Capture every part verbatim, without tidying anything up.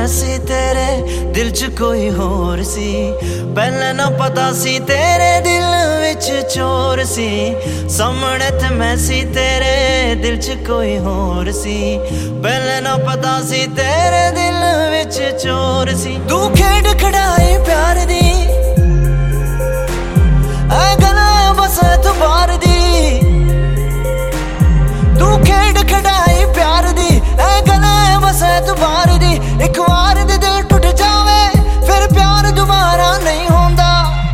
मैं सी तेरे दिल च कोई होर सी। पहले ना पता सी तेरे दिल विच चोर सी। सामने ते मैं सी तेरे दिल च कोई होर सी। पहले ना पता सी तेरे दिल विच चोर सी। तू खेड खड़ाई प्यार दी ऐ गला बस तू बार दी। तू खेड खड़ाई प्यार दी ऐ गला बस तू बार दी। एक बार दे दिल टूट जावे फिर प्यार दोबारा नहीं होंदा।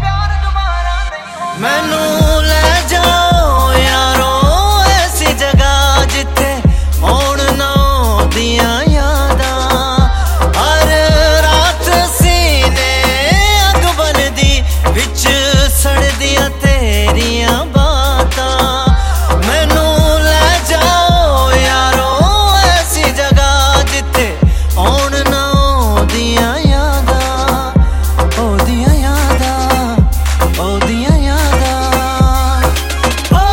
मैनू ले जाओ यारो ऐसी जगह जिथे होण ना दियां यादां। हर रात सीने अग बनदी विच सड़दियां तेरियां बातां। मैनू ले जाओ यारो ऐसी जगह जिथे होण ना दियां यादां। ओ दियां यादां ओ दियां यादां। ओ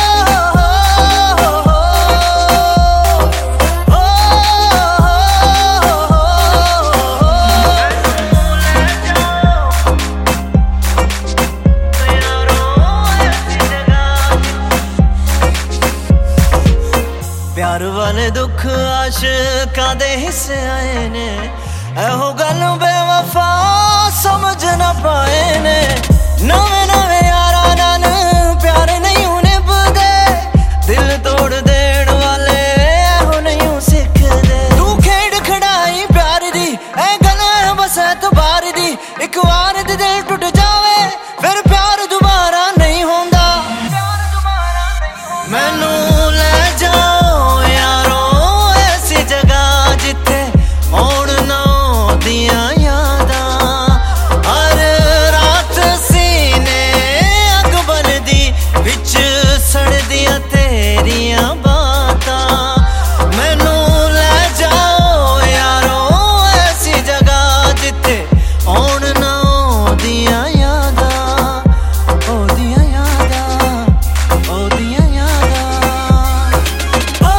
प्यार वाले दुख आशिकां दे हिस्से आए ने। एहो गल बेवफा समझ ना पाए ने। नवे नवे यारा नाल प्यार नहीं निभदे। दिल तोड़ देण वाले एहो नहीं सिखदे। तू खेड खड़ाई प्यार दी ऐ गल बस तू बार दी। एक बार दे दिल टूट जावे फिर प्यार दोबारा नहीं होंदा। मैनू ले जाओ यारो ऐसी जगह जिथे होण ना दियां यादां। हर रात सीने अग बनदी विच सड़दियां तेरियां बातां। मैनू ले जाओ यारो ऐसी जगह जिथे होण ना दियां यादां। ओ दियां यादां ओ दियां यादां। ओ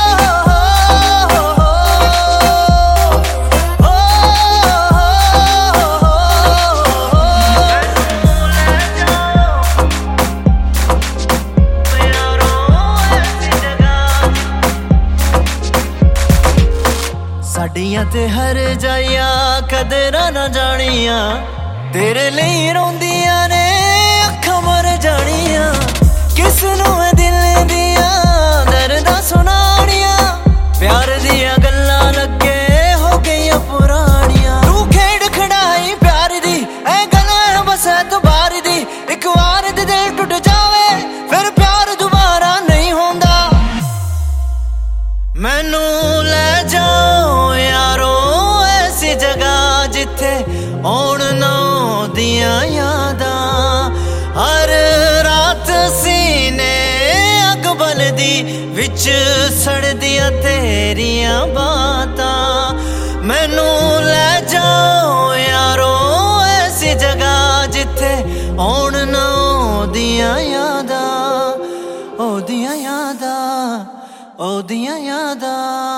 साडियां ते हर जाइया कदरां ना जानियां। तेरे लिए रोंदियां ने अखां मर जानियां। किस नूं मैं दिल दियां दर्दां सुनानियां। प्यार दियां गल्लां लगे हो गईयां पुरानियां। तू खेड खड़ाई प्यार दी ऐ गल्लां बस तू बार दी। एक बार दे दिल टूट जावे फिर प्यार दोबारा नहीं होंदा। मैनू ले जाओ यारो ऐसी जगह जिथे होण ना दियां यादां। हर रात सीने अग बनदी विच सड़दियां तेरियां बातां। मैनू ले जाओ यारो ऐसी जगह जिथे होण ना दियां यादां। ओ दियां यादां ओ दियां यादां।